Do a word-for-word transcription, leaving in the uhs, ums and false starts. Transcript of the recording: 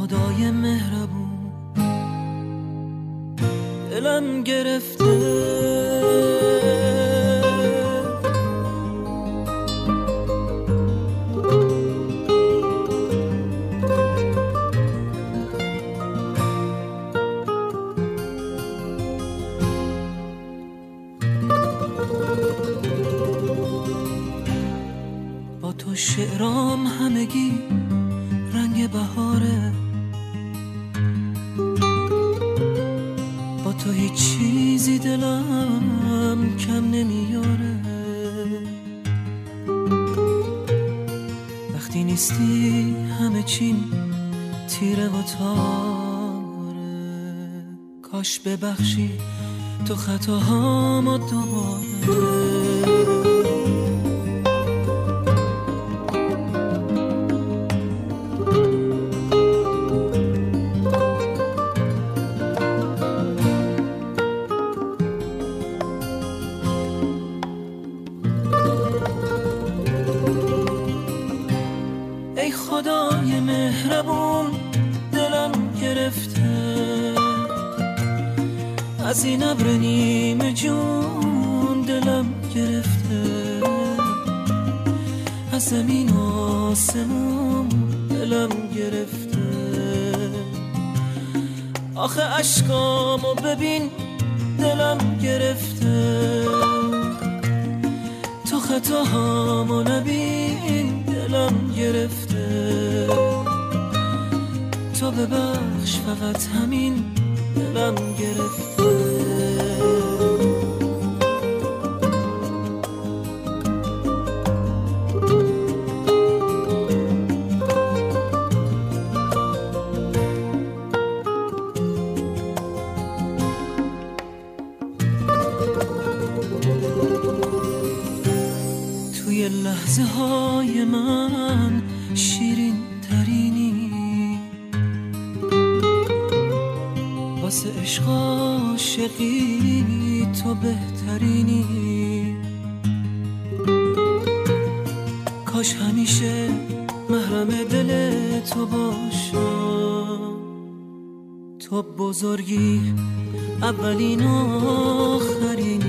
خدای مهربون دلم گرفته، با تو شعرام همگی رنگ بهاره، با تو هیچ چیزی دلم کم نمیاره. وقتی نیستی همه چیم تیره و تاره، کاش ببخشی تو خطاهامو دوباره. ای خدای مهربون دلم گرفته، از این ابر نیمه جون دلم گرفته، از زمین و آسمون دلم گرفته. آخه اشکامو ببین دلم گرفته، تو خطاهامو نبین دلم گرفته. تو ببخش فقط همین دلم گرفته. توی لحظه های من شیرین ترینی، واسه عشق عاشقی تو بهترینی. کاش همیشه محرم دل تو باشم، تو بزرگی اولین و آخرینی.